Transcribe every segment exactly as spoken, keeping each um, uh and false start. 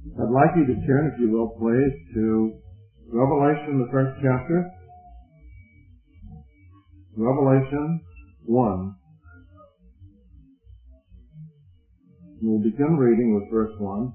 I'd like you to turn, if you will, please, to Revelation, the first chapter. Revelation one. We'll begin reading with verse one.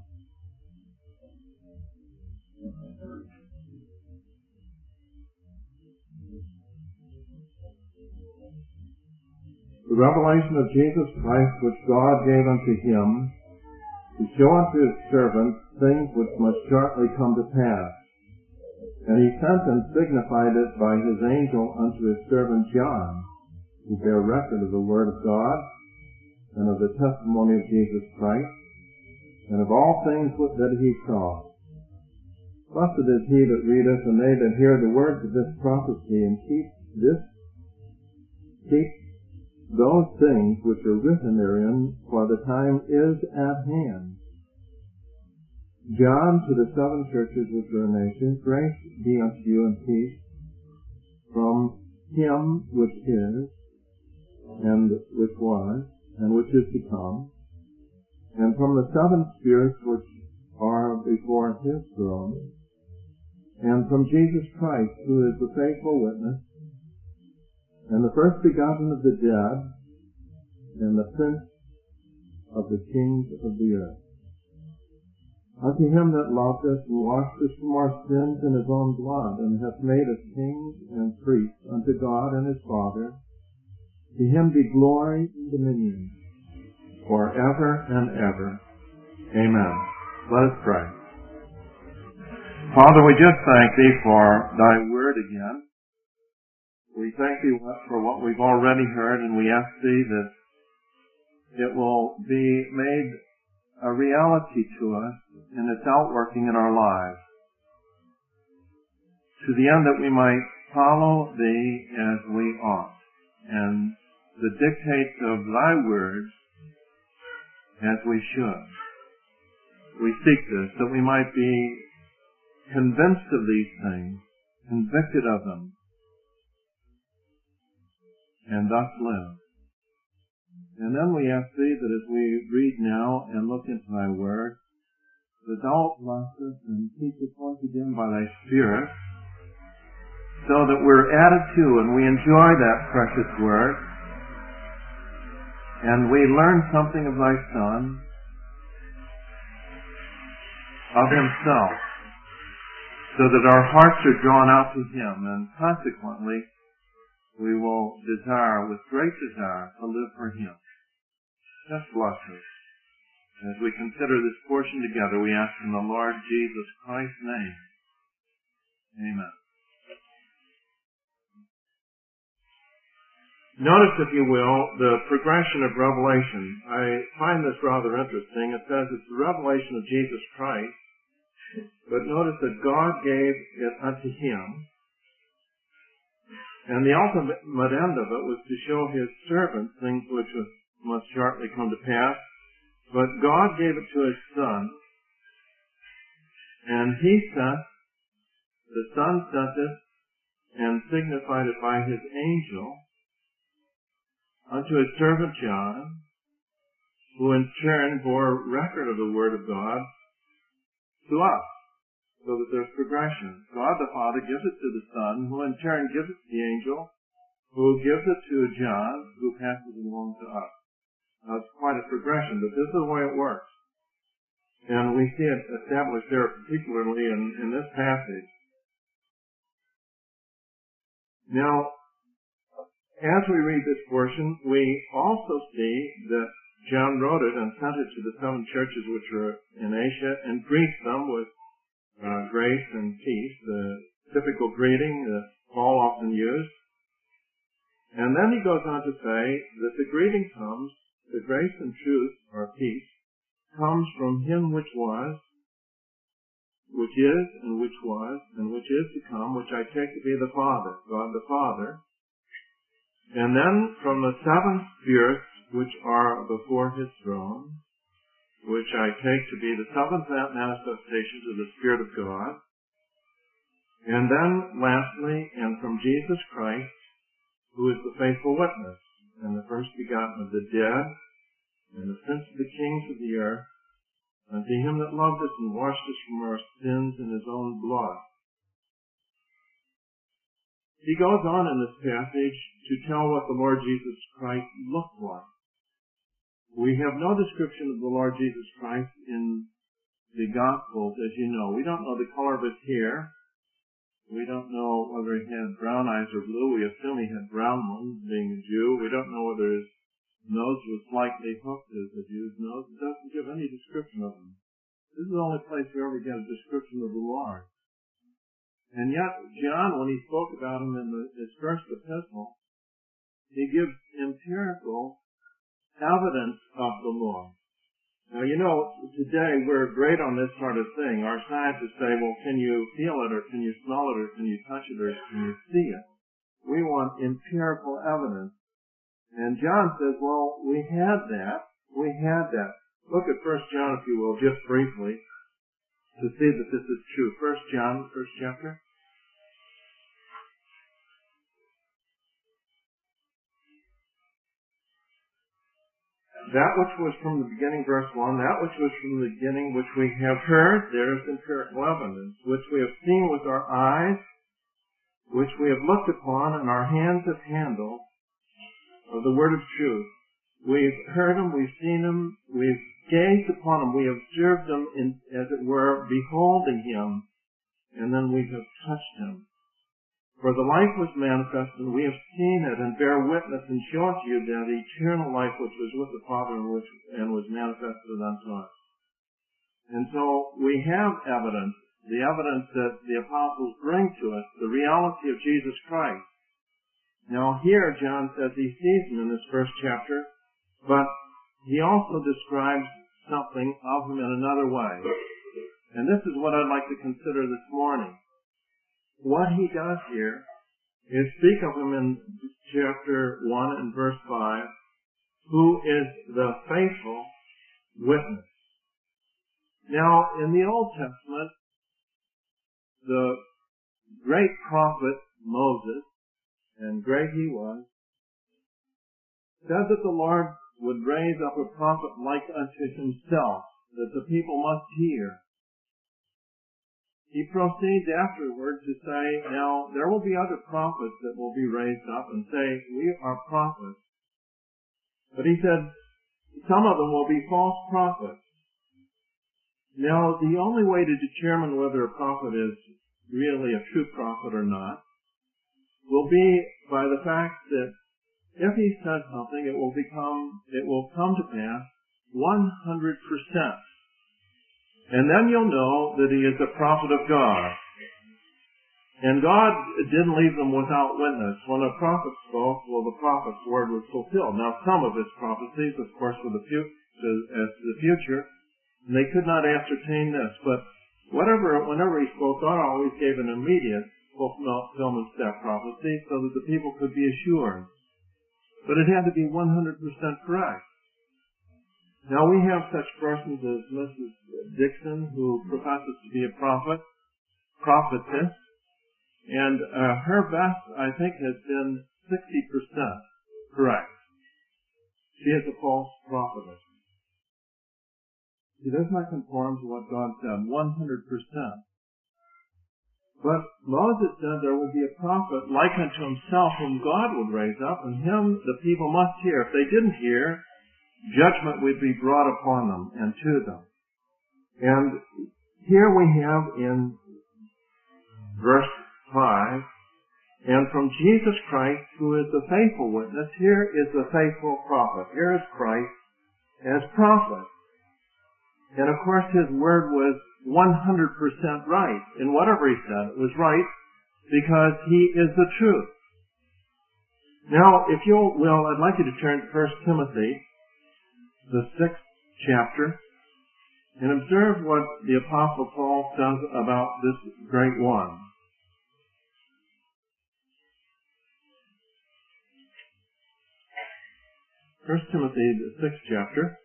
The revelation of Jesus Christ, which God gave unto him, to show unto his servants things which must shortly come to pass. And he sent and signified it by his angel unto his servant John, who bare record of the word of God, and of the testimony of Jesus Christ, and of all things that he saw. Blessed is he that readeth, and they that hear the words of this prophecy, and keep this, keep those things which are written therein, for the time is at hand. John, to the seven churches which are in Asia, grace be unto you and peace from him which is, and which was, and which is to come, and from the seven spirits which are before his throne, and from Jesus Christ, who is the faithful witness, and the first begotten of the dead, and the prince of the kings of the earth. Unto him that loved us, and washed us from our sins in his own blood, and hath made us kings and priests unto God and his Father, to him be glory and dominion forever and ever. Amen. Let us pray. Father, we just thank thee for thy word again. We thank thee for what we've already heard, and we ask thee that it will be made a reality to us in its outworking in our lives, to the end that we might follow thee as we ought, and the dictates of thy words as we should. We seek this, that we might be convinced of these things, convicted of them, and thus live. And then we ask thee that as we read now and look into thy word, that thou bless us and teach us once again by thy Spirit, so that we're added to and we enjoy that precious word, and we learn something of thy Son, of himself, so that our hearts are drawn out to him, and consequently we will desire, with great desire, to live for him. Just bless us. As we consider this portion together, we ask in the Lord Jesus Christ's name. Amen. Notice, if you will, the progression of Revelation. I find this rather interesting. It says it's the revelation of Jesus Christ, but notice that God gave it unto him. And the ultimate end of it was to show his servants things which must shortly come to pass. But God gave it to his Son, and he sent, the Son sent it, and signified it by his angel unto his servant John, who in turn bore record of the Word of God to us, so that there's progression. God the Father gives it to the Son, who in turn gives it to the angel, who gives it to John, who passes it along to us. Now, it's quite a progression, but this is the way it works. And we see it established there particularly in, in this passage. Now, as we read this portion, we also see that John wrote it and sent it to the seven churches which are in Asia, and greets them with uh, grace and peace, the typical greeting that Paul often used. And then he goes on to say that the greeting comes, the grace and truth, or peace, comes from him which was, which is, and which was, and which is to come, which I take to be the Father, God the Father. And then from the seven spirits which are before his throne, which I take to be the seventh manifestations of the Spirit of God. And then, lastly, and from Jesus Christ, who is the faithful witness, and the first begotten of the dead, and the prince of the kings of the earth, unto him that loved us and washed us from our sins in his own blood. He goes on in this passage to tell what the Lord Jesus Christ looked like. We have no description of the Lord Jesus Christ in the Gospels, as you know. We don't know the color of his hair. We don't know whether he had brown eyes or blue. We assume he had brown ones, being a Jew. We don't know whether his nose was slightly hooked as a Jew's nose. It doesn't give any description of him. This is the only place we ever get a description of the Lord. And yet, John, when he spoke about him in the, his first epistle, he gives empirical evidence of the Lord. Now, you know, today we're great on this sort of thing. Our scientists say, well, can you feel it, or can you smell it, or can you touch it, or can you see it? We want empirical evidence. And John says, well, we had that. We had that. Look at First John, if you will, just briefly, to see that this is true. First John, first chapter. That which was from the beginning, verse one, that which was from the beginning, which we have heard, there is empirical evidence, which we have seen with our eyes, which we have looked upon, and our hands have handled, of the word of truth. We've heard him, we've seen him, we've gazed upon him, we have observed him, in, as it were, beholding him, and then we have touched him. For the life was manifest, and we have seen it, and bear witness, and show unto you that eternal life which was with the Father, and, which, and was manifested unto us. And so we have evidence, the evidence that the apostles bring to us, the reality of Jesus Christ. Now here, John says he sees him in this first chapter, but he also describes something of him in another way. And this is what I'd like to consider this morning. What he does here is speak of him in chapter one and verse five, who is the faithful witness. Now, in the Old Testament, the great prophet Moses, and great he was, said that the Lord would raise up a prophet like unto himself, that the people must hear. He proceeds afterward to say, now, there will be other prophets that will be raised up and say, we are prophets. But he said, some of them will be false prophets. Now, the only way to determine whether a prophet is really a true prophet or not will be by the fact that if he says something, it will become, it will come to pass one hundred percent. And then you'll know that he is a prophet of God. And God didn't leave them without witness. When a prophet spoke, well, the prophet's word was fulfilled. Now, some of his prophecies, of course, were the fu- as to the future, and they could not ascertain this. But whatever, whenever he spoke, God always gave an immediate fulfillment to that prophecy so that the people could be assured. But it had to be one hundred percent correct. Now, we have such persons as Missus Dixon, who professes to be a prophet, prophetess, and uh, her best, I think, has been sixty percent correct. She is a false prophetess. She does not conform to what God said, one hundred percent. But Moses said there will be a prophet like unto himself whom God would raise up, and him the people must hear. If they didn't hear, judgment would be brought upon them and to them. And here we have in verse five, and from Jesus Christ, who is the faithful witness, here is the faithful prophet. Here is Christ as prophet. And of course his word was one hundred percent right. In whatever he said, it was right because he is the truth. Now, if you will, I'd like you to turn to First Timothy, the sixth chapter, and observe what the Apostle Paul says about this great one. First Timothy, the sixth chapter.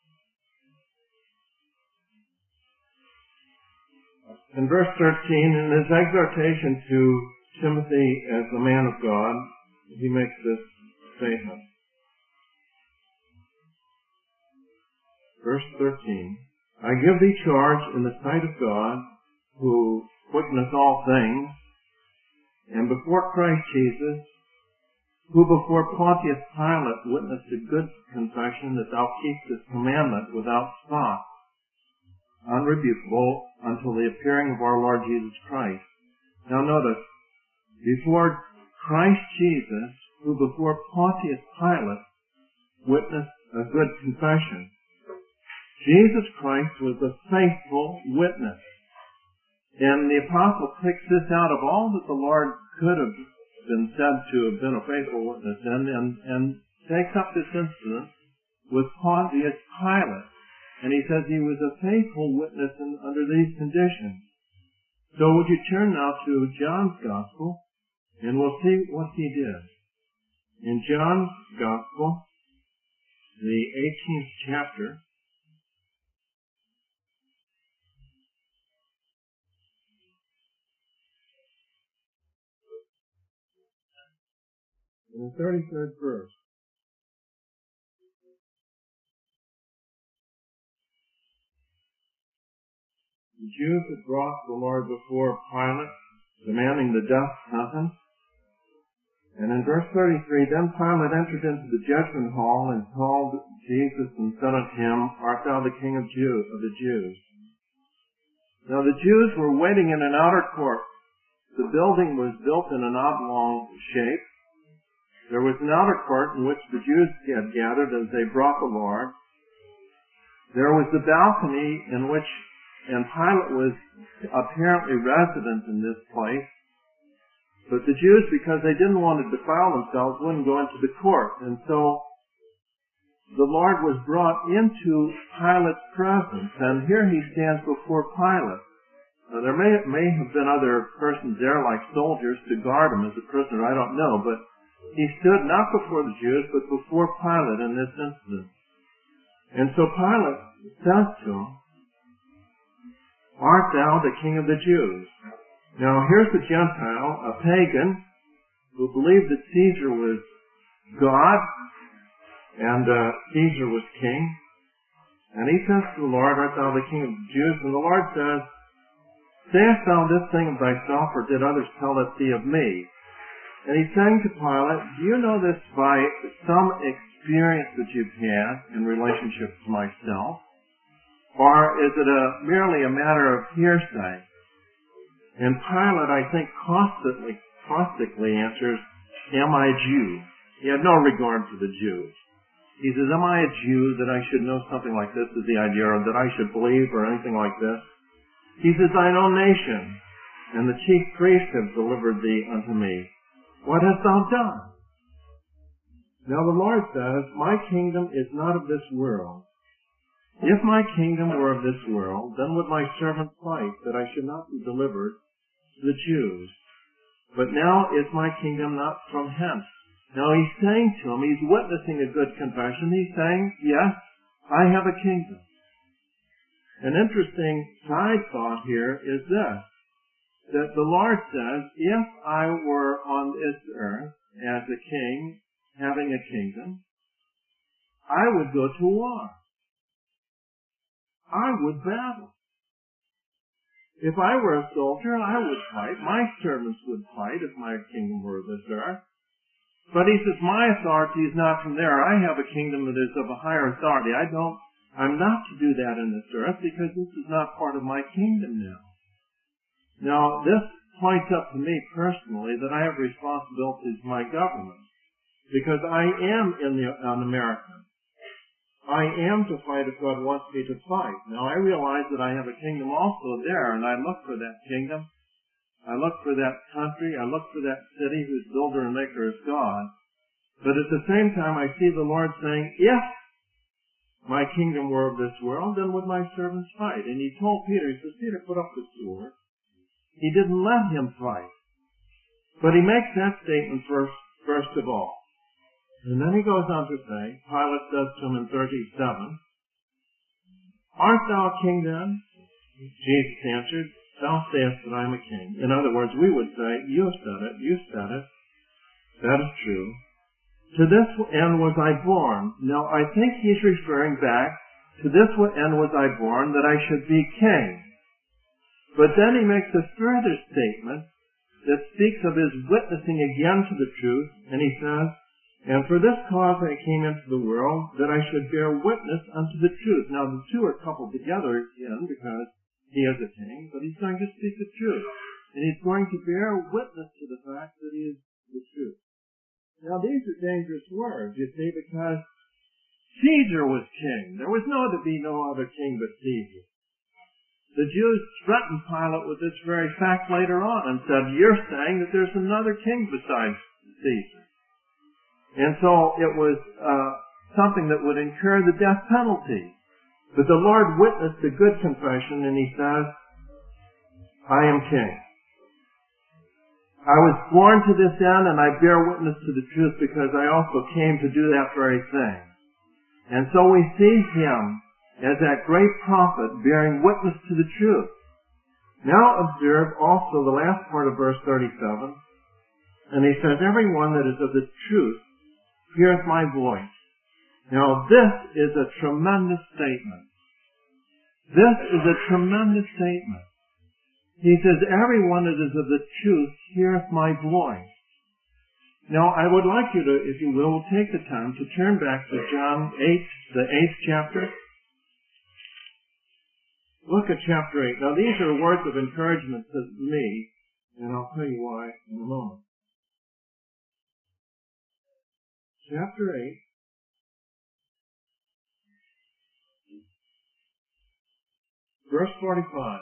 In verse thirteen, in his exhortation to Timothy as the man of God, he makes this statement. Verse thirteen, I give thee charge in the sight of God, who quickeneth all things, and before Christ Jesus, who before Pontius Pilate witnessed a good confession, that thou keep this commandment without spot, unrebukable, until the appearing of our Lord Jesus Christ. Now notice, before Christ Jesus, who before Pontius Pilate witnessed a good confession. Jesus Christ was a faithful witness. And the apostle picks this out of all that the Lord could have been said to have been a faithful witness in, and, and takes up this incident with Pontius Pilate. And he says he was a faithful witness in, under these conditions. So would you turn now to John's Gospel, and we'll see what he did. In John's Gospel, the eighteenth chapter, in the thirty-third verse. The Jews had brought the Lord before Pilate, demanding the death sentence. And in verse thirty-three, then Pilate entered into the judgment hall and called Jesus and said unto him, Art thou the King of, Jew, of the Jews? Now the Jews were waiting in an outer court. The building was built in an oblong shape. There was an outer court in which the Jews had gathered as they brought the Lord. There was the balcony in which, and Pilate was apparently resident in this place. But the Jews, because they didn't want to defile themselves, wouldn't go into the court. And so the Lord was brought into Pilate's presence. And here he stands before Pilate. Now, there may, may have been other persons there, like soldiers, to guard him as a prisoner. I don't know. But he stood not before the Jews, but before Pilate in this incident. And so Pilate says to him, Art thou the King of the Jews? Now here's the Gentile, a pagan, who believed that Caesar was God, and uh, Caesar was king. And he says to the Lord, Art thou the King of the Jews? And the Lord says, Sayest thou this thing of thyself, or did others tell it thee of me? And he's saying to Pilate, do you know this by some experience that you've had in relationship to myself? Or is it a, merely a matter of hearsay? And Pilate, I think, caustically, caustically answers, Am I a Jew? He had no regard for the Jews. He says, Am I a Jew that I should know something like this is the idea, or that I should believe, or anything like this? He says, Thine own nation and the chief priests have delivered thee unto me. What hast thou done? Now the Lord says, My kingdom is not of this world. If my kingdom were of this world, then would my servant fight, that I should not be delivered to the Jews. But now is my kingdom not from hence. Now he's saying to him, he's witnessing a good confession. He's saying, yes, I have a kingdom. An interesting side thought here is this, that the Lord says, if I were on this earth as a king, having a kingdom, I would go to war. I would battle. If I were a soldier, I would fight. My servants would fight if my kingdom were this earth. But he says, my authority is not from there. I have a kingdom that is of a higher authority. I don't, I'm not to do that in this earth because this is not part of my kingdom now. Now, this points up to me personally that I have responsibilities to my government because I am in the, an American. I am to fight if God wants me to fight. Now, I realize that I have a kingdom also there, and I look for that kingdom. I look for that country. I look for that city whose builder and maker is God. But at the same time, I see the Lord saying, if my kingdom were of this world, then would my servants fight? And he told Peter, he says, Peter, put up the sword. He didn't let him fight. But he makes that statement first, first of all. And then he goes on to say, Pilate says to him in thirty-seven, Art thou a king then? Jesus answered, Thou sayest that I am a king. In other words, we would say, You have said it, you said it. That is true. To this end was I born. Now, I think he's referring back To this end was I born, that I should be king. But then he makes a further statement that speaks of his witnessing again to the truth, and he says, and for this cause I came into the world, that I should bear witness unto the truth. Now the two are coupled together again because he is a king, but he's going to speak the truth. And he's going to bear witness to the fact that he is the truth. Now these are dangerous words, you see, because Caesar was king. There was no to be no other king but Caesar. The Jews threatened Pilate with this very fact later on and said, you're saying that there's another king besides Caesar. And so it was uh, something that would incur the death penalty. But the Lord witnessed a good confession, and he says, I am king. I was born to this end, and I bear witness to the truth because I also came to do that very thing. And so we see him as that great prophet bearing witness to the truth. Now observe also the last part of verse thirty-seven. And he says, everyone that is of the truth heareth my voice. Now this is a tremendous statement. This is a tremendous statement. He says, everyone that is of the truth heareth my voice. Now I would like you to, if you will, take the time to turn back to John eight, the eighth chapter. Look at chapter eight. Now these are words of encouragement to me, and I'll tell you why in a moment. Chapter eight. Verse forty-five.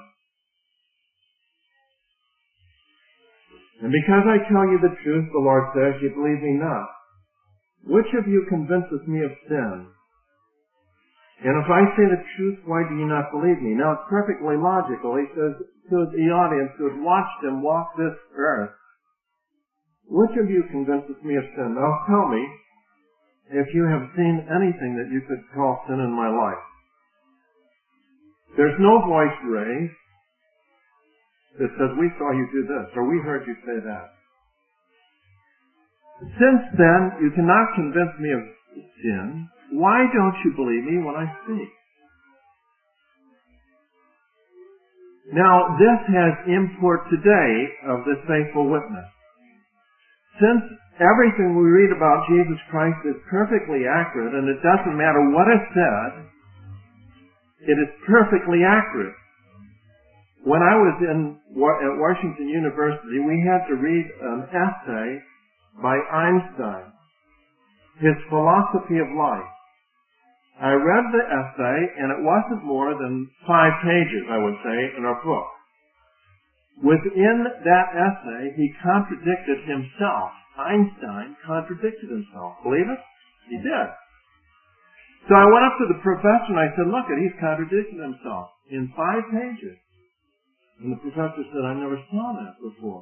And because I tell you the truth, the Lord says, you believe me not. Which of you convinces me of sin? And if I say the truth, why do you not believe me? Now it's perfectly logical. He says to the audience who had watched him walk this earth, which of you convinces me of sin? Now tell me if you have seen anything that you could call sin in my life. There's no voice raised that says, we saw you do this, or we heard you say that. Since then, you cannot convince me of sin, why don't you believe me when I speak? Now, this has import today of this faithful witness. Since everything we read about Jesus Christ is perfectly accurate, and it doesn't matter what is said, it is perfectly accurate. When I was in at Washington University, we had to read an essay by Einstein, his philosophy of life. I read the essay, and it wasn't more than five pages, I would say, in our book. Within that essay, he contradicted himself. Einstein contradicted himself. Believe it? He did. So I went up to the professor and I said, look, he's contradicted himself in five pages. And the professor said, I never saw that before.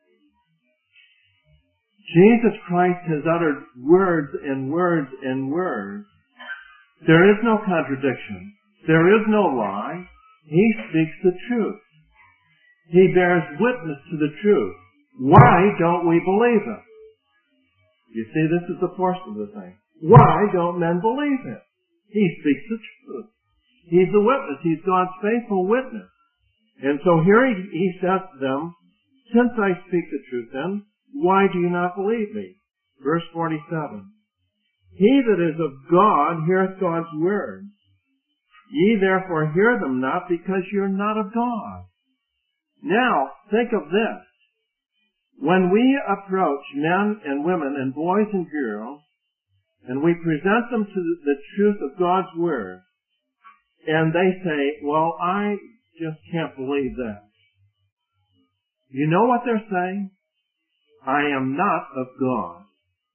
Jesus Christ has uttered words and words and words. There is no contradiction. There is no lie. He speaks the truth. He bears witness to the truth. Why don't we believe him? You see, this is the force of the thing. Why don't men believe him? He speaks the truth. He's the witness. He's God's faithful witness. And so here he, he says to them, since I speak the truth then, why do you not believe me? Verse forty-seven. He that is of God heareth God's words. Ye therefore hear them not, because you're not of God. Now, think of this. When we approach men and women and boys and girls, and we present them to the truth of God's Word, and they say, well, I just can't believe that. You know what they're saying? I am not of God.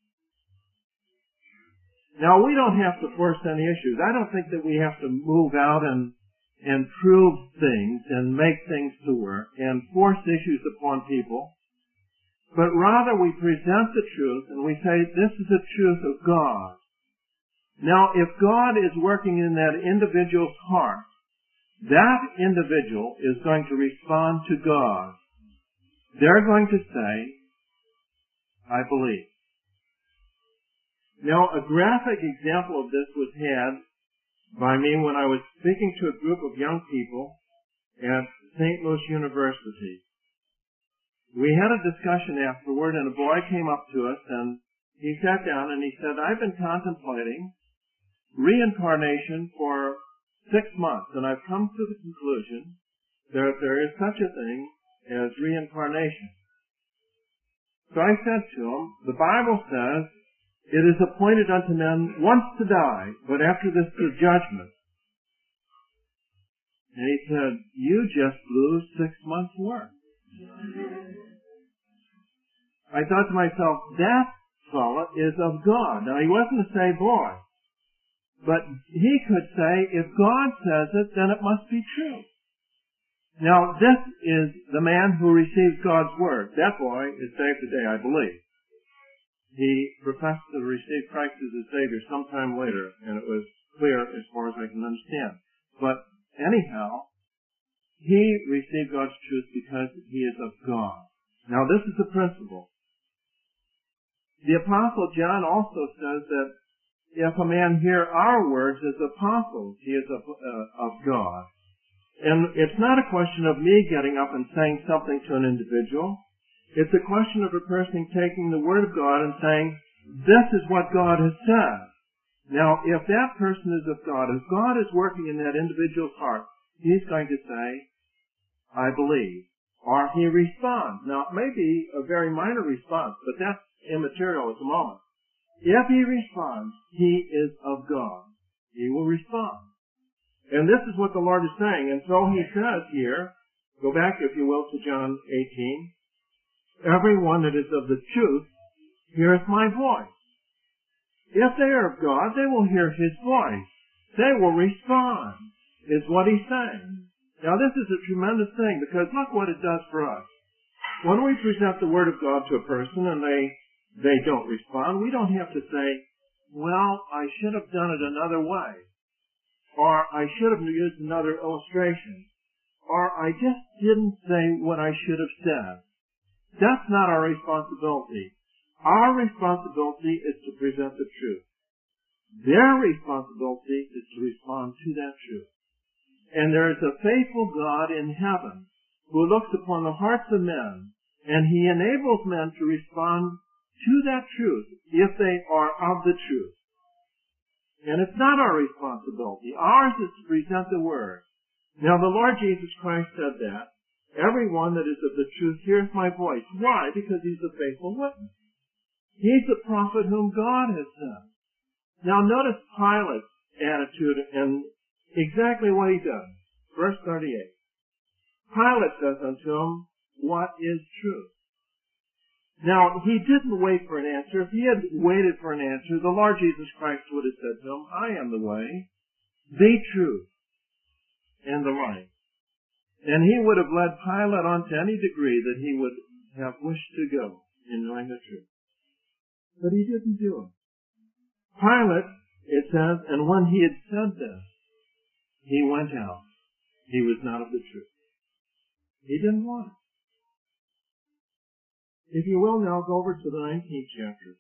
Now, we don't have to force any issues. I don't think that we have to move out and, and prove things and make things to work and force issues upon people. But rather we present the truth and we say, this is the truth of God. Now, if God is working in that individual's heart, that individual is going to respond to God. They're going to say, I believe. Now, a graphic example of this was had by me when I was speaking to a group of young people at Saint Louis University. We had a discussion afterward, and a boy came up to us, and he sat down and he said, I've been contemplating reincarnation for six months, and I've come to the conclusion that there is such a thing as reincarnation. So I said to him, the Bible says, it is appointed unto men once to die, but after this the judgment. And he said, you just blew six months' work. I thought to myself, that fellow is of God. Now, he wasn't a saved boy, but he could say, if God says it, then it must be true. Now, this is the man who receives God's word. That boy is saved today, I believe. He professed to receive Christ as his Savior sometime later, and it was clear as far as I can understand. But anyhow, he received God's truth because he is of God. Now, this is the principle. The Apostle John also says that if a man hear our words as apostles, he is of, uh, of God. And it's not a question of me getting up and saying something to an individual. It's a question of a person taking the Word of God and saying, this is what God has said. Now, if that person is of God, if God is working in that individual's heart, he's going to say, I believe. Or he responds. Now, it may be a very minor response, but that's immaterial at the moment. If he responds, he is of God. He will respond. And this is what the Lord is saying. And so he says here, go back, if you will, to John eighteen, everyone that is of the truth heareth my voice. If they are of God, they will hear his voice. They will respond, is what he's saying. Now, this is a tremendous thing, because look what it does for us. When we present the Word of God to a person and they, they don't respond, we don't have to say, well, I should have done it another way. Or I should have used another illustration. Or I just didn't say what I should have said. That's not our responsibility. Our responsibility is to present the truth. Their responsibility is to respond to that truth. And there is a faithful God in heaven who looks upon the hearts of men, and he enables men to respond to that truth if they are of the truth. And it's not our responsibility. Ours is to present the Word. Now, the Lord Jesus Christ said that. Everyone that is of the truth hears my voice. Why? Because he's a faithful witness. He's the prophet whom God has sent. Now, notice Pilate's attitude and exactly what he does. Verse thirty-eight. Pilate says unto him, what is truth? Now, he didn't wait for an answer. If he had waited for an answer, the Lord Jesus Christ would have said to him, I am the way, the truth, and the life. And he would have led Pilate on to any degree that he would have wished to go in knowing the truth. But he didn't do it. Pilate, it says, and when he had said this, he went out. He was not of the truth. He didn't want it. If you will now, go over to the nineteenth chapter.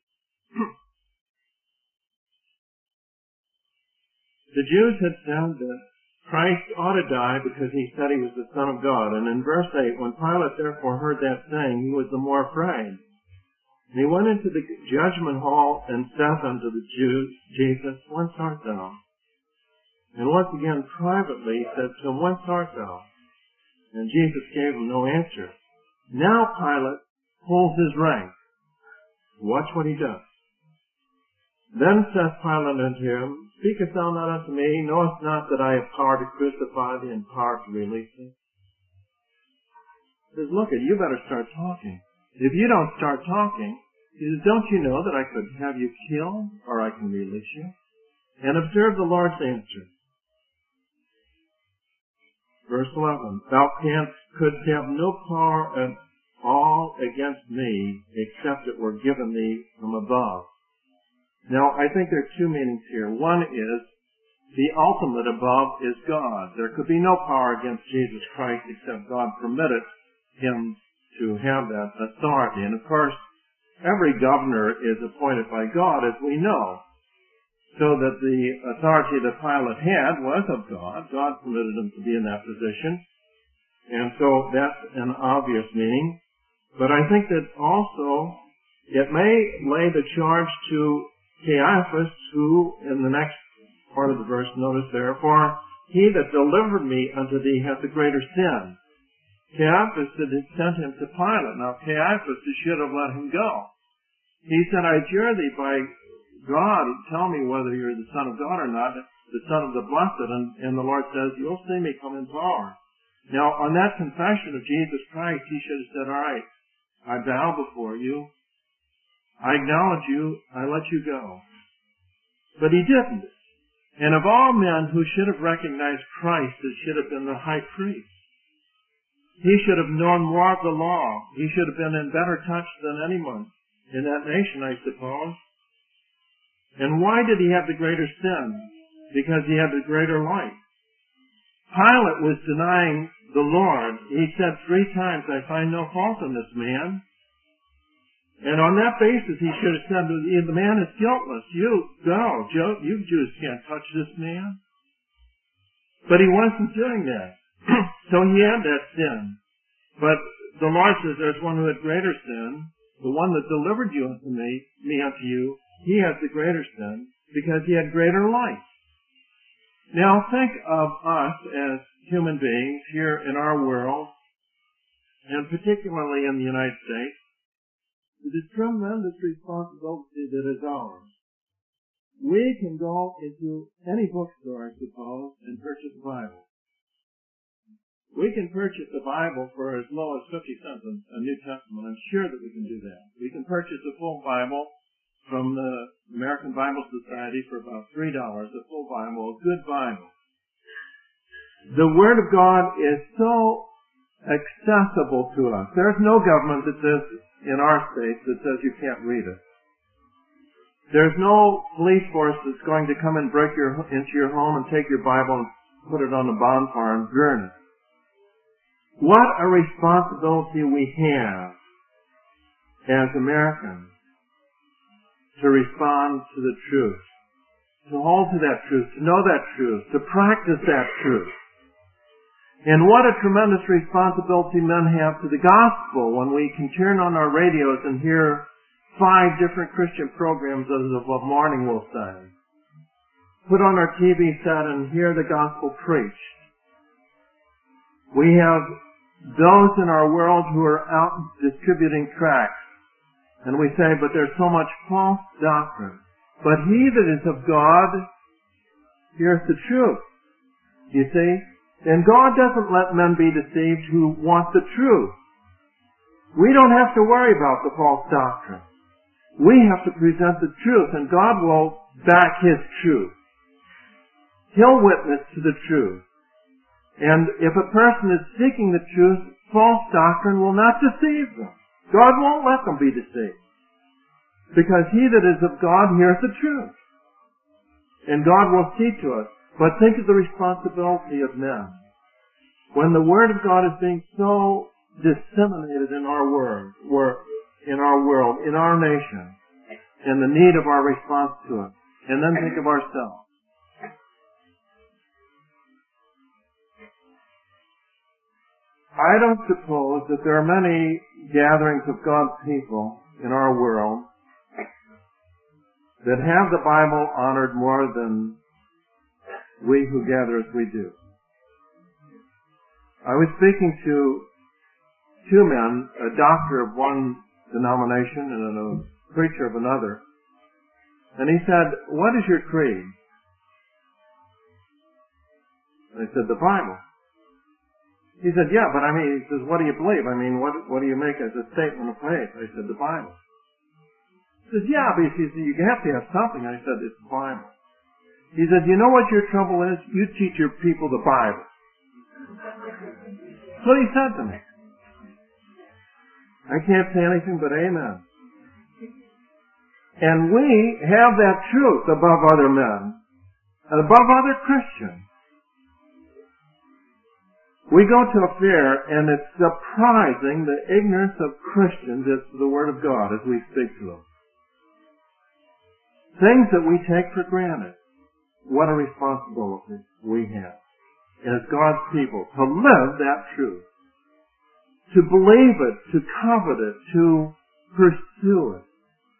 The Jews had said that Christ ought to die because he said he was the Son of God. And in verse eight, when Pilate therefore heard that saying, he was the more afraid. And he went into the judgment hall and saith unto the Jews, Jesus, whence art thou? And once again privately he said to him, whence art thou? And Jesus gave him no answer. Now Pilate pulls his rank. Watch what he does. Then saith Pilate unto him, speakest thou not unto me? Knowest not that I have power to crucify thee and power to release thee? He says, look, you better start talking. If you don't start talking, he says, don't you know that I could have you killed, or I can release you? And observe the Lord's answer. Verse eleven, thou canst, couldst have no power at all against me, except it were given thee from above. Now, I think there are two meanings here. One is, the ultimate above is God. There could be no power against Jesus Christ except God permitted him to have that authority. And of course, every governor is appointed by God, as we know. so that the authority that Pilate had was of God. God permitted him to be in that position. And so that's an obvious meaning. But I think that also it may lay the charge to Caiaphas, who in the next part of the verse, notice there, for he that delivered me unto thee hath the greater sin. Caiaphas had sent him to Pilate. Now Caiaphas should have let him go. He said, I adjure thee by God, tell me whether you're the Son of God or not, the Son of the Blessed. And, and the Lord says, you'll see me come in power. Now, on that confession of Jesus Christ, he should have said, all right, I bow before you. I acknowledge you. I let you go. But he didn't. And of all men who should have recognized Christ, it should have been the high priest. He should have known more of the law. He should have been in better touch than anyone in that nation, I suppose. And why did he have the greater sin? Because he had the greater light. Pilate was denying the Lord. He said three times, I find no fault in this man. And on that basis, he should have said, the man is guiltless. You go. You Jews can't touch this man. But he wasn't doing that. So he had that sin. But the Lord says there's one who had greater sin. The one that delivered you unto me, me unto you, he has the greater sin because he had greater light. Now think of us as human beings here in our world, and particularly in the United States, the tremendous responsibility that is ours. We can go into any bookstore, I suppose, and purchase a Bible. We can purchase a Bible for as low as fifty cents, a New Testament. I'm sure that we can do that. We can purchase a full Bible from the American Bible Society for about three dollars, a full Bible, a good Bible. The Word of God is so accessible to us. There's no government that says, in our state, that says you can't read it. There's no police force that's going to come and break your, into your home and take your Bible and put it on the bonfire and burn it. What a responsibility we have as Americans to respond to the truth, to hold to that truth, to know that truth, to practice that truth. And what a tremendous responsibility men have to the gospel when we can turn on our radios and hear five different Christian programs as of a morning will say. Put on our T V set and hear the gospel preached. We have those in our world who are out distributing tracts. And we say, but there's so much false doctrine. But he that is of God hears the truth. You see? And God doesn't let men be deceived who want the truth. We don't have to worry about the false doctrine. We have to present the truth, and God will back His truth. He'll witness to the truth. And if a person is seeking the truth, false doctrine will not deceive them. God won't let them be deceived. Because he that is of God hears the truth. And God will see to it. But think of the responsibility of men. When the Word of God is being so disseminated in our world, in our world, in our nation, and the need of our response to it. And then think of ourselves. I don't suppose that there are many gatherings of God's people in our world that have the Bible honored more than we who gather as we do. I was speaking to two men, a doctor of one denomination and a preacher of another, and he said, "What is your creed?" I said, "The Bible." He said, "Yeah, but I mean," he says, "what do you believe? I mean, what what do you make as a statement of faith?" I said, "The Bible." He says, "Yeah, but he says, you have to have something." I said, "It's the Bible." He said, "You know what your trouble is? You teach your people the Bible." That's what he said to me. I can't say anything but amen. And we have that truth above other men, and above other Christians. We go to a fair, and it's surprising the ignorance of Christians as to the Word of God as we speak to them. things that we take for granted. What a responsibility we have as God's people to live that truth, to believe it, to covet it, to pursue it.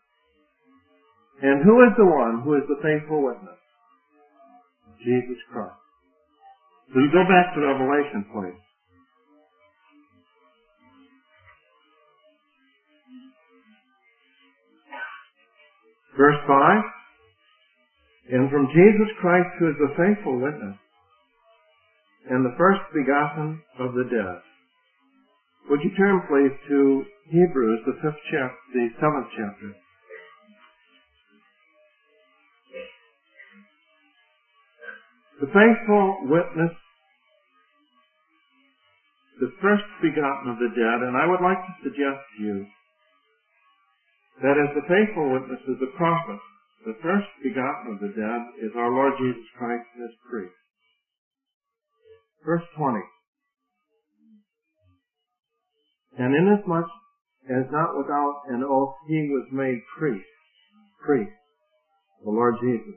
And who is the one who is the faithful witness? Jesus Christ. So you go back to Revelation, please. Verse five. And from Jesus Christ, who is the faithful witness, and the first begotten of the dead. Would you turn, please, to Hebrews, the fifth chapter, the seventh chapter. The faithful witness, the first begotten of the dead, and I would like to suggest to you that as the faithful witness is the prophet, the first begotten of the dead is our Lord Jesus Christ as priest. Verse twenty. And inasmuch as not without an oath he was made priest, priest, the Lord Jesus.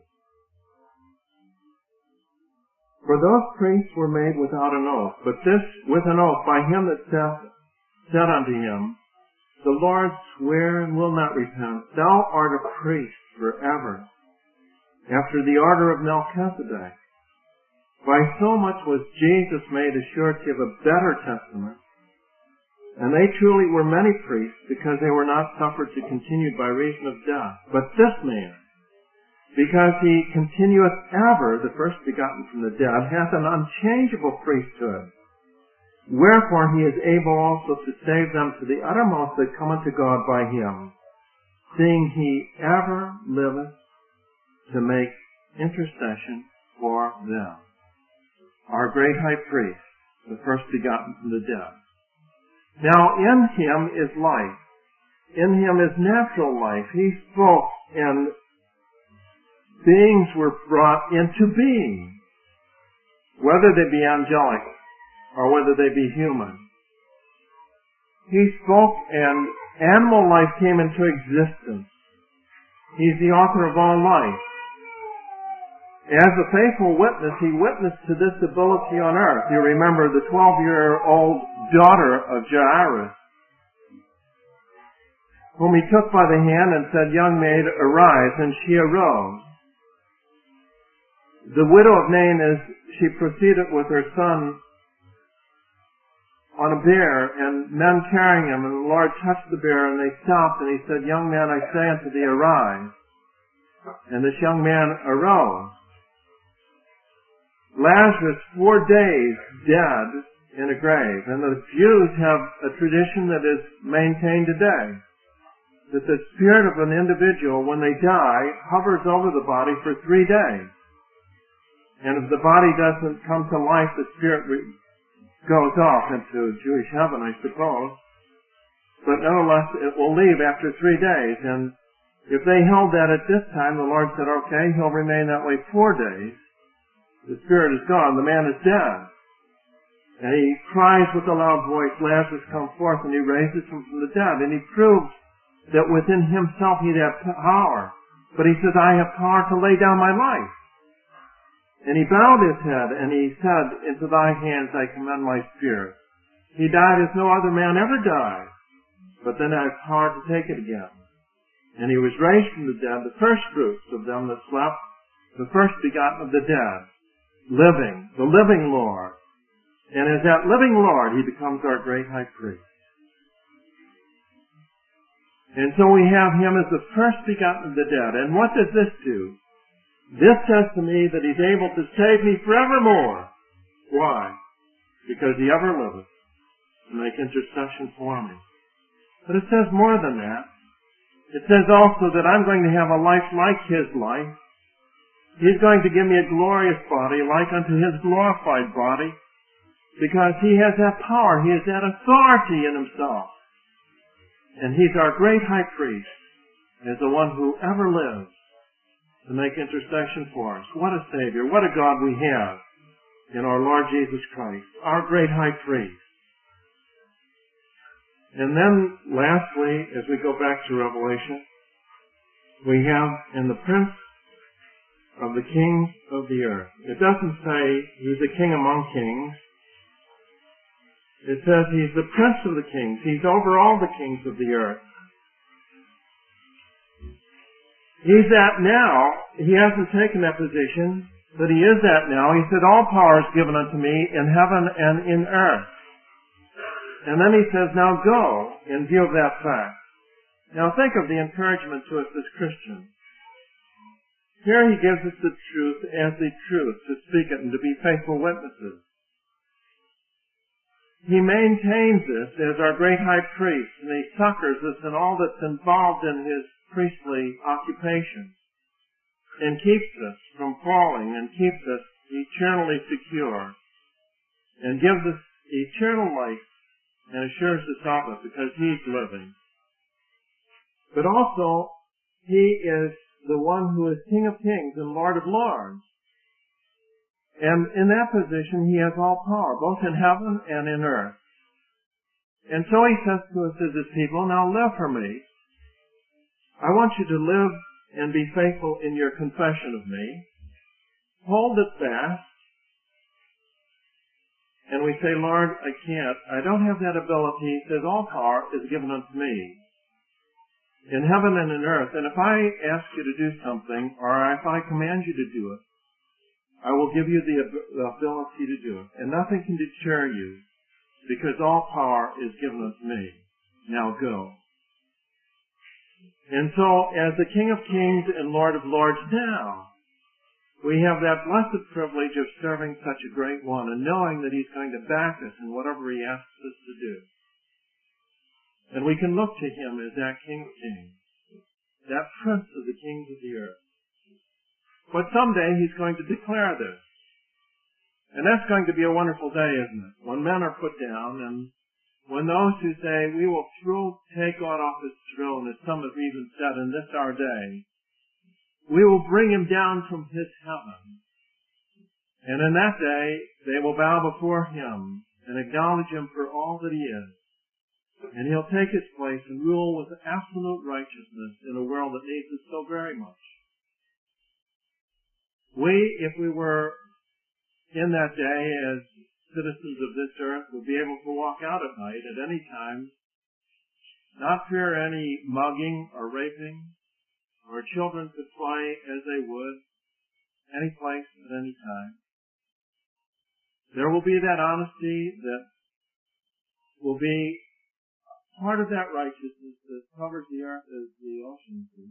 For those priests were made without an oath, but this with an oath by him that saith, said unto him, the Lord swear and will not repent, thou art a priest forever, after the order of Melchizedek. By so much was Jesus made a surety of a better testament, and they truly were many priests, because they were not suffered to continue by reason of death. But this man, because he continueth ever, the first begotten from the dead, hath an unchangeable priesthood. Wherefore he is able also to save them to the uttermost that come unto God by him, seeing he ever liveth to make intercession for them. Our great high priest, the first begotten from the dead. Now in him is life. In him is natural life. He spoke and beings were brought into being, whether they be angelic or whether they be human. He spoke and animal life came into existence. He's the author of all life. As a faithful witness, he witnessed to this ability on earth. You remember the twelve-year-old daughter of Jairus, whom he took by the hand and said, young maid, arise, and she arose. The widow of Nain, as she proceeded with her son on a bier, and men carrying him, and the Lord touched the bier, and they stopped, and he said, young man, I say unto thee, arise. And this young man arose. Lazarus, four days dead in a grave. And the Jews have a tradition that is maintained today, that the spirit of an individual, when they die, hovers over the body for three days. And if the body doesn't come to life, the spirit re- goes off into Jewish heaven, I suppose. But nonetheless, it will leave after three days. And if they held that at this time, the Lord said, okay, he'll remain that way four days. The spirit is gone. The man is dead. And he cries with a loud voice, Lazarus, come forth, and he raises him from the dead. And he proves that within himself he'd have power. But he says, I have power to lay down my life. And he bowed his head, and he said, into thy hands I commend my spirit. He died as no other man ever died. But then I have power to take it again. And he was raised from the dead, the first fruits of them that slept, the first begotten of the dead. Living, the living Lord. And as that living Lord, he becomes our great high priest. And so we have him as the first begotten of the dead. And what does this do? This says to me that he's able to save me forevermore. Why? Because he ever liveth to make intercession for me. But it says more than that. It says also that I'm going to have a life like his life. He's going to give me a glorious body like unto his glorified body, because he has that power. He has that authority in himself. And he's our great high priest, as the one who ever lives to make intercession for us. What a Savior. What a God we have in our Lord Jesus Christ, our great high priest. And then, lastly, as we go back to Revelation, we have in the prince of the kings of the earth. It doesn't say he's a king among kings. It says he's the prince of the kings. He's over all the kings of the earth. He's that now. He hasn't taken that position, but he is that now. He said, all power is given unto me in heaven and in earth. And then he says, now go in view of that fact. Now think of the encouragement to us as Christians. Here he gives us the truth as the truth, to speak it and to be faithful witnesses. He maintains this as our great high priest, and he succors us in all that's involved in his priestly occupation, and keeps us from falling, and keeps us eternally secure, and gives us eternal life, and assures us of it, because he's living. But also, he is the one who is King of kings and Lord of lords. And in that position, he has all power, both in heaven and in earth. And so he says to us as his people, now live for me. I want you to live and be faithful in your confession of me. Hold it fast. And we say, Lord, I can't. I don't have that ability. He says, all power is given unto me, in heaven and in earth. And if I ask you to do something, or if I command you to do it, I will give you the ability to do it. And nothing can deter you, because all power is given unto me. Now go. And so, as the King of kings and Lord of lords now, we have that blessed privilege of serving such a great one and knowing that he's going to back us in whatever he asks us to do. And we can look to him as that King of kings, that Prince of the kings of the earth. But someday he's going to declare this. And that's going to be a wonderful day, isn't it? When men are put down, and when those who say, we will throw, take God off his throne, as some have even said in this our day, we will bring him down from his heaven. And in that day, they will bow before him and acknowledge him for all that he is. And he'll take his place and rule with absolute righteousness in a world that needs it so very much. We, if we were in that day as citizens of this earth, would be able to walk out at night at any time, not fear any mugging or raping, or children could play as they would, any place at any time. There will be that honesty that will be part of that righteousness that covers the earth as the oceans do.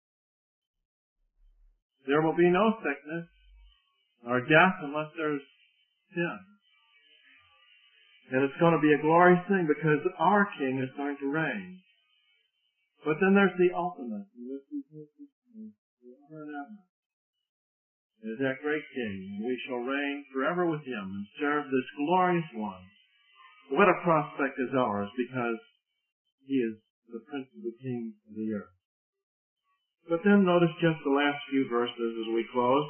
There will be no sickness or death unless there's sin. And it's going to be a glorious thing because our King is going to reign. But then there's the ultimate, and this is forever and ever. There's that great King, and we shall reign forever with him and serve this glorious one. What a prospect is ours, because he is the Prince of the kings of the earth. But then notice just the last few verses as we close.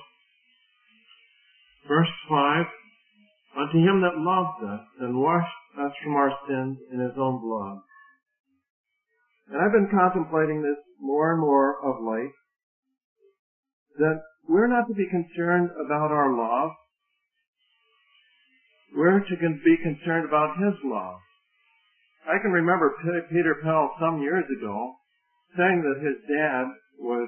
Verse five, unto him that loved us and washed us from our sins in his own blood. And I've been contemplating this more and more of late, that we're not to be concerned about our love. We're to be concerned about his love. I can remember Peter Pell some years ago saying that his dad was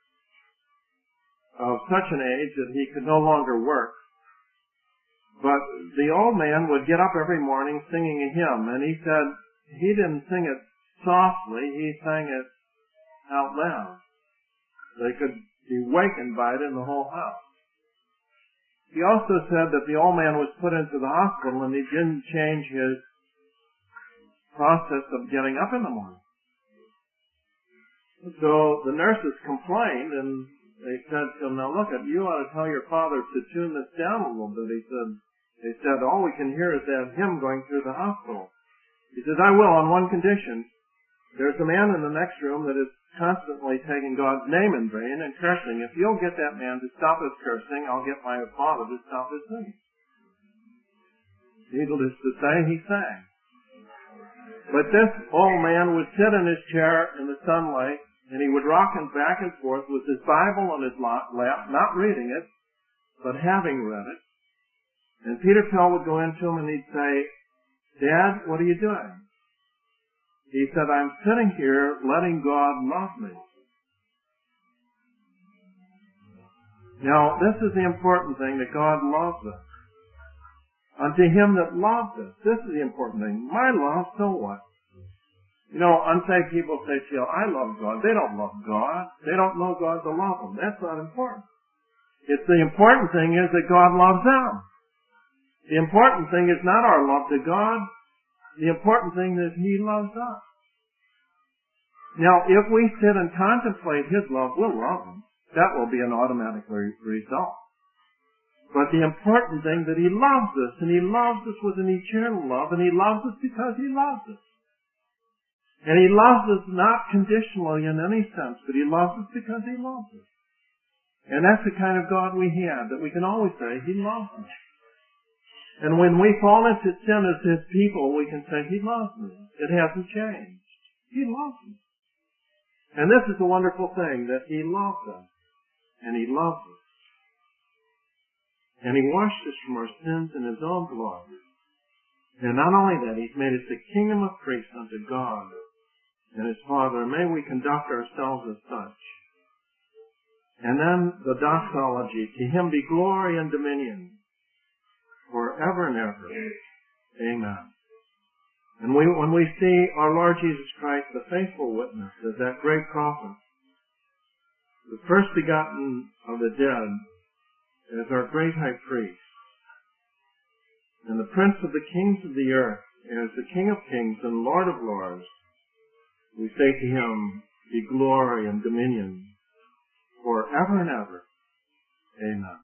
of such an age that he could no longer work. But the old man would get up every morning singing a hymn, and he said he didn't sing it softly, he sang it out loud. They could be wakened by it in the whole house. He also said that the old man was put into the hospital and he didn't change his process of getting up in the morning. So the nurses complained, and they said to him, now look, you ought to tell your father to tune this down a little bit. He said, they said, all we can hear is that hymn going through the hospital. He says, I will, on one condition. There's a man in the next room that is constantly taking God's name in vain and cursing. If you'll get that man to stop his cursing, I'll get my father to stop his singing. Needless to say, he sang. But this old man would sit in his chair in the sunlight And he would rock him back and forth with his Bible on his lap, not reading it, but having read it. And Peter Pell would go into him and he'd say, Dad, what are you doing? He said, I'm sitting here letting God love me. Now, this is the important thing, that God loves us. Unto him that loved us. This is the important thing. My love, so what? You know, unsaved people say to you, I love God. They don't love God. They don't know God to love them. That's not important. It's the important thing is that God loves them. The important thing is not our love to God. The important thing is he loves us. Now, if we sit and contemplate his love, we'll love him. That will be an automatic re- result. But the important thing that he loves us, and he loves us with an eternal love, and he loves us because he loves us. And he loves us not conditionally in any sense, but he loves us because he loves us. And that's the kind of God we have, that we can always say, he loves us. And when we fall into sin as his people, we can say, he loves me. It hasn't changed. He loves me. And this is the wonderful thing, that he loves us. And he loves us. And he washed us from our sins in his own blood. And not only that, he's made us a kingdom of priests unto God and his Father, and may we conduct ourselves as such. And then the doxology, to him be glory and dominion forever and ever. Amen. And we, when we see our Lord Jesus Christ, the faithful witness, as that great prophet, the first begotten of the dead, as our great high priest, and the prince of the kings of the earth, as the King of kings and Lord of lords, we say to him, be glory and dominion forever and ever. Amen.